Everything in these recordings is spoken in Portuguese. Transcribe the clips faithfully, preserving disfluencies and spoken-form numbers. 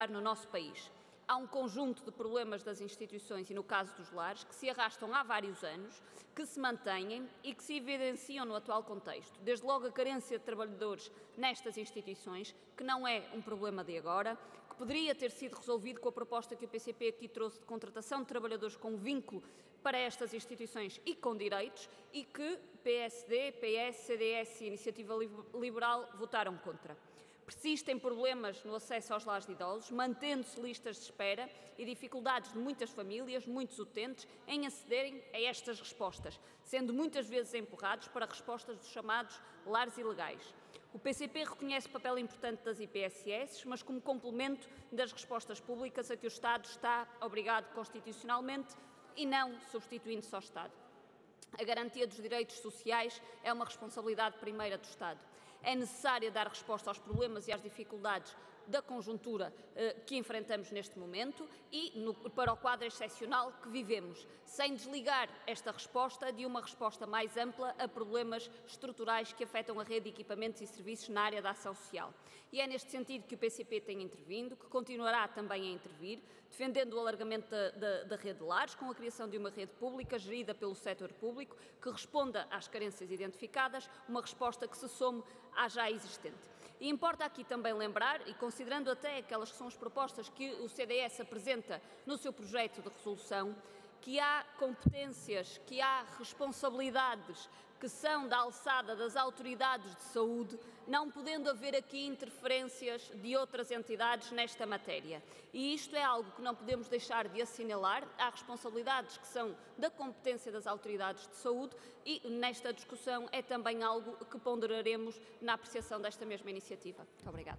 no nosso país. Há um conjunto de problemas das instituições e, no caso dos lares, que se arrastam há vários anos, que se mantêm e que se evidenciam no atual contexto. Desde logo a carência de trabalhadores nestas instituições, que não é um problema de agora, que poderia ter sido resolvido com a proposta que o P C P aqui trouxe de contratação de trabalhadores com vínculo para estas instituições e com direitos, e que P S D, P S, C D S e Iniciativa Liberal votaram contra. Persistem problemas no acesso aos lares de idosos, mantendo-se listas de espera e dificuldades de muitas famílias, muitos utentes, em acederem a estas respostas, sendo muitas vezes empurrados para respostas dos chamados lares ilegais. O P C P reconhece o papel importante das I P S S, mas como complemento das respostas públicas a que o Estado está obrigado constitucionalmente e não substituindo-se ao Estado. A garantia dos direitos sociais é uma responsabilidade primeira do Estado. É necessário dar resposta aos problemas e às dificuldades da conjuntura eh, que enfrentamos neste momento e no, para o quadro excepcional que vivemos, sem desligar esta resposta de uma resposta mais ampla a problemas estruturais que afetam a rede de equipamentos e serviços na área da ação social. E é neste sentido que o P C P tem intervindo, que continuará também a intervir, defendendo o alargamento da, da, da rede de lares, com a criação de uma rede pública gerida pelo setor público, que responda às carências identificadas, uma resposta que se some à já existente. E importa aqui também lembrar, e considerando até aquelas que são as propostas que o C D S apresenta no seu projeto de resolução, que há competências, que há responsabilidades que são da alçada das autoridades de saúde, não podendo haver aqui interferências de outras entidades nesta matéria. E isto é algo que não podemos deixar de assinalar. Há responsabilidades que são da competência das autoridades de saúde e nesta discussão é também algo que ponderaremos na apreciação desta mesma iniciativa. Muito obrigada.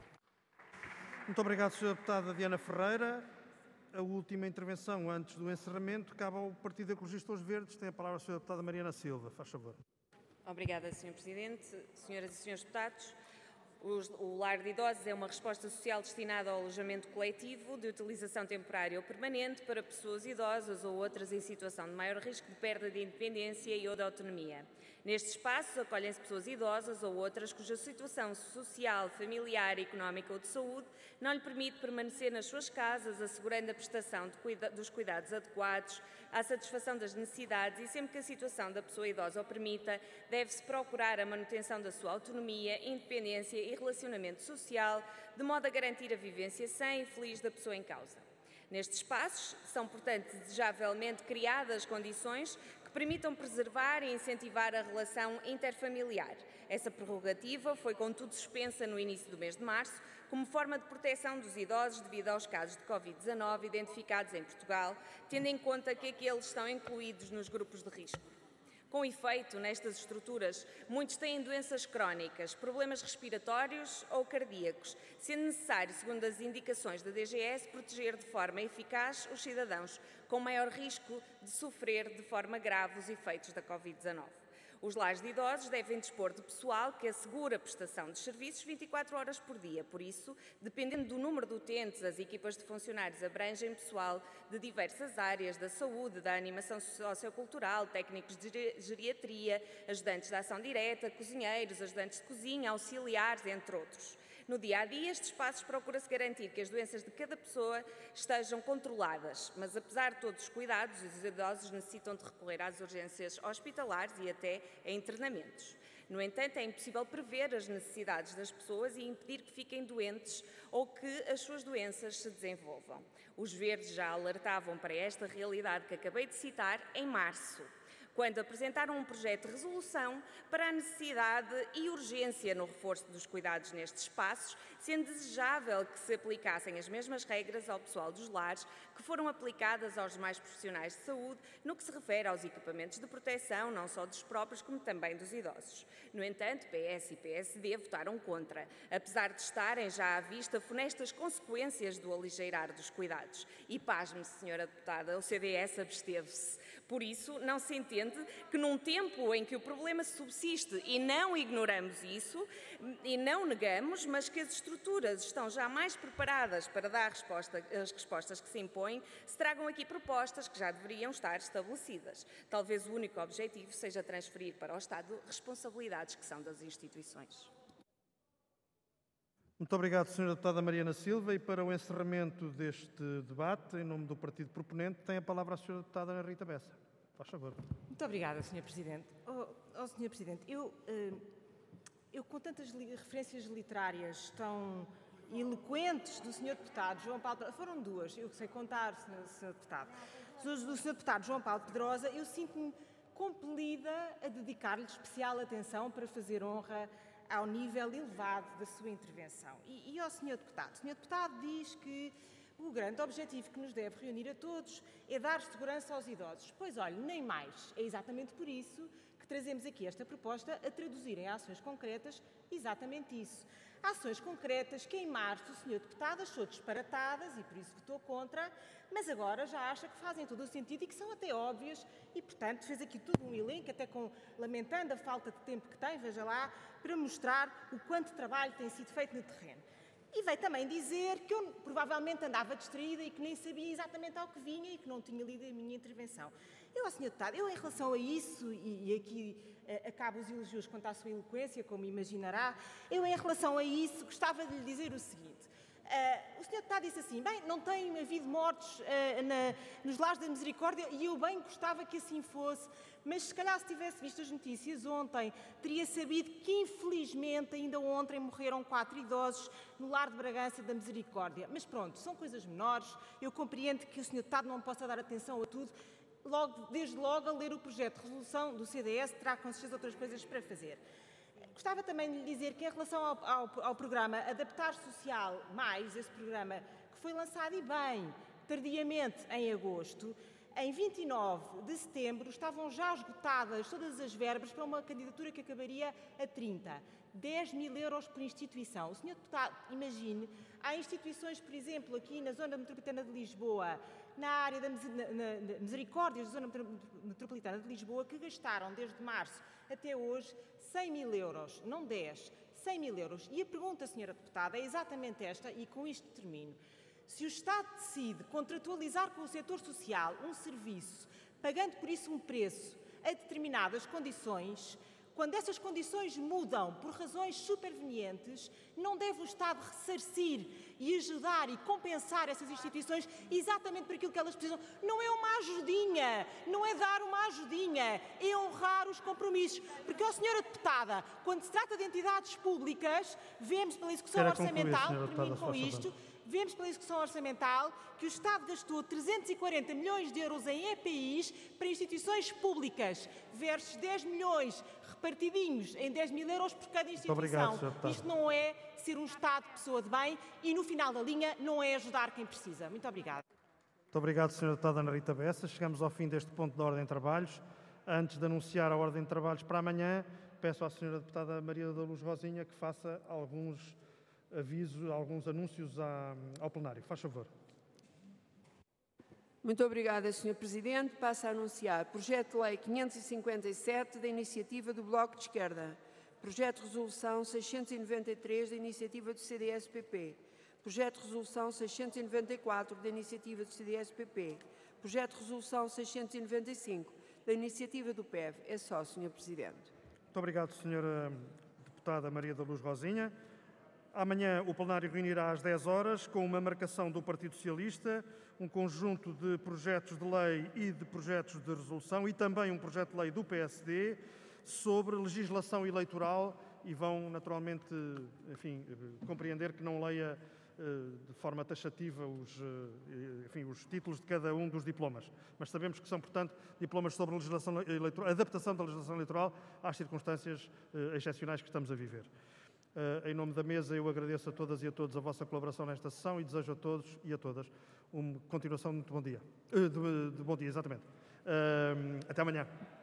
Muito obrigado, senhora Deputada Diana Ferreira. A última intervenção antes do encerramento cabe ao Partido Ecologista Os Verdes. Tem a palavra a senhora Deputada Mariana Silva. Faz favor. Obrigada, senhor Presidente. Senhoras e senhores deputados, o lar de idosos é uma resposta social destinada ao alojamento coletivo de utilização temporária ou permanente para pessoas idosas ou outras em situação de maior risco de perda de independência e ou de autonomia. Nestes espaços acolhem-se pessoas idosas ou outras cuja situação social, familiar, económica ou de saúde não lhe permite permanecer nas suas casas, assegurando a prestação de cuida dos cuidados adequados à satisfação das necessidades e sempre que a situação da pessoa idosa o permita, deve-se procurar a manutenção da sua autonomia, independência e relacionamento social, de modo a garantir a vivência sã e feliz da pessoa em causa. Nestes espaços são, portanto, desejavelmente criadas condições que permitam preservar e incentivar a relação interfamiliar. Essa prerrogativa foi, contudo, suspensa no início do mês de março, como forma de proteção dos idosos devido aos casos de Covid dezanove identificados em Portugal, tendo em conta que aqueles estão incluídos nos grupos de risco. Com efeito, nestas estruturas, muitos têm doenças crónicas, problemas respiratórios ou cardíacos, sendo necessário, segundo as indicações da D G S, proteger de forma eficaz os cidadãos com maior risco de sofrer de forma grave os efeitos da Covid dezanove. Os lares de idosos devem dispor de pessoal que assegure a prestação de serviços vinte e quatro horas por dia. Por isso, dependendo do número de utentes, as equipas de funcionários abrangem pessoal de diversas áreas da saúde, da animação sociocultural, técnicos de geriatria, ajudantes de ação direta, cozinheiros, ajudantes de cozinha, auxiliares, entre outros. No dia-a-dia, estes espaços procura-se garantir que as doenças de cada pessoa estejam controladas, mas apesar de todos os cuidados, os idosos necessitam de recorrer às urgências hospitalares e até a internamentos. No entanto, é impossível prever as necessidades das pessoas e impedir que fiquem doentes ou que as suas doenças se desenvolvam. Os Verdes já alertavam para esta realidade que acabei de citar em março, quando apresentaram um projeto de resolução para a necessidade e urgência no reforço dos cuidados nestes espaços, sendo desejável que se aplicassem as mesmas regras ao pessoal dos lares que foram aplicadas aos demais profissionais de saúde no que se refere aos equipamentos de proteção, não só dos próprios, como também dos idosos. No entanto, P S e P S D votaram contra, apesar de estarem já à vista funestas consequências do aligeirar dos cuidados. E pasme, senhora deputada, o C D S absteve-se. Por isso, não se entende que num tempo em que o problema subsiste, e não ignoramos isso, e não negamos, mas que as estruturas estão já mais preparadas para dar resposta, as respostas que se impõem, se tragam aqui propostas que já deveriam estar estabelecidas. Talvez o único objetivo seja transferir para o Estado responsabilidades que são das instituições. Muito obrigado, senhora Deputada Mariana Silva. E para o encerramento deste debate, em nome do partido proponente, tem a palavra a senhora Deputada Ana Rita Bessa. Faz favor. Muito obrigada, senhor Presidente. Oh, oh, senhor Presidente, eu, eu com tantas li referências literárias tão eloquentes do senhor Deputado João Paulo Pedrosa, foram duas, eu sei contar, senhor, senhor Deputado, do senhor Deputado João Paulo Pedrosa, eu sinto-me compelida a dedicar-lhe especial atenção para fazer honra ao nível elevado da sua intervenção. E, e ao senhor Deputado, o senhor Deputado diz que o grande objetivo que nos deve reunir a todos é dar segurança aos idosos. Pois olhe, nem mais. É exatamente por isso que trazemos aqui esta proposta a traduzir em ações concretas exatamente isso. Ações concretas que em março o senhor Deputado achou disparatadas e por isso votou contra, mas agora já acha que fazem todo o sentido e que são até óbvias e, portanto, fez aqui todo um elenco, até com, lamentando a falta de tempo que tem, veja lá, para mostrar o quanto trabalho tem sido feito no terreno. E veio também dizer que eu provavelmente andava distraída e que nem sabia exatamente ao que vinha e que não tinha lido a minha intervenção. Eu, senhor Deputado, eu em relação a isso, e, e aqui eh, acabo os elogios quanto à sua eloquência, como imaginará, eu em relação a isso gostava de lhe dizer o seguinte. Uh, o senhor Deputado disse assim, bem, não tem havido mortes uh, na, nos lares da misericórdia e eu bem gostava que assim fosse, mas se calhar se tivesse visto as notícias ontem, teria sabido que infelizmente ainda ontem morreram quatro idosos no lar de Bragança da Misericórdia. Mas pronto, são coisas menores, eu compreendo que o senhor Deputado não possa dar atenção a tudo, logo, desde logo a ler o projeto de resolução do C D S, terá com certeza outras coisas para fazer. Gostava também de lhe dizer que, em relação ao, ao, ao programa Adaptar Social Mais, esse programa que foi lançado, e bem, tardiamente em agosto, em vinte e nove de setembro estavam já esgotadas todas as verbas para uma candidatura que acabaria a trinta. dez mil euros por instituição. O senhor Deputado, imagine, há instituições, por exemplo, aqui na Zona Metropolitana de Lisboa, na área da Misericórdia da Zona Metropolitana de Lisboa, que gastaram desde março até hoje cem mil euros, não dez, cem mil euros. E a pergunta, senhora Deputada, é exatamente esta, e com isto termino. Se o Estado decide contratualizar com o setor social um serviço, pagando por isso um preço a determinadas condições, quando essas condições mudam por razões supervenientes, não deve o Estado ressarcir e ajudar e compensar essas instituições exatamente por aquilo que elas precisam. Não é uma ajudinha, não é dar uma ajudinha, é honrar os compromissos. Porque, ó, senhora Deputada, quando se trata de entidades públicas, vemos pela execução orçamental, termino com isto, vemos pela execução orçamental que o Estado gastou trezentos e quarenta milhões de euros em E P Is para instituições públicas, versus dez milhões repartidinhos em dez mil euros por cada instituição. Obrigado, isto não é ser um Estado pessoa de bem e, no final da linha, não é ajudar quem precisa. Muito obrigada. Muito obrigado, senhora Deputada Ana Rita Bessa. Chegamos ao fim deste ponto da Ordem de Trabalhos. Antes de anunciar a Ordem de Trabalhos para amanhã, peço à senhora Deputada Maria da Luz Rosinha que faça alguns avisos, alguns anúncios à, ao plenário. Faz favor. Muito obrigada, senhor Presidente. Passo a anunciar projeto de lei quinhentos e cinquenta e sete da iniciativa do Bloco de Esquerda, projeto de resolução seiscentos e noventa e três da iniciativa do C D S P P, projeto de resolução seiscentos e noventa e quatro da iniciativa do C D S P P, projeto de resolução seiscentos e noventa e cinco da iniciativa do P E V. É só, senhor Presidente. Muito obrigado, senhora Deputada Maria da Luz Rosinha. Amanhã o plenário reunirá às dez horas com uma marcação do Partido Socialista, um conjunto de projetos de lei e de projetos de resolução e também um projeto de lei do P S D sobre legislação eleitoral e vão naturalmente, enfim, compreender que não leia de forma taxativa os, enfim, os títulos de cada um dos diplomas. Mas sabemos que são, portanto, diplomas sobre legislação eleitoral, adaptação da legislação eleitoral às circunstâncias excepcionais que estamos a viver. Uh, em nome da mesa, eu agradeço a todas e a todos a vossa colaboração nesta sessão e desejo a todos e a todas uma continuação de muito bom dia. Uh, de, de bom dia, exatamente. Uh, até amanhã.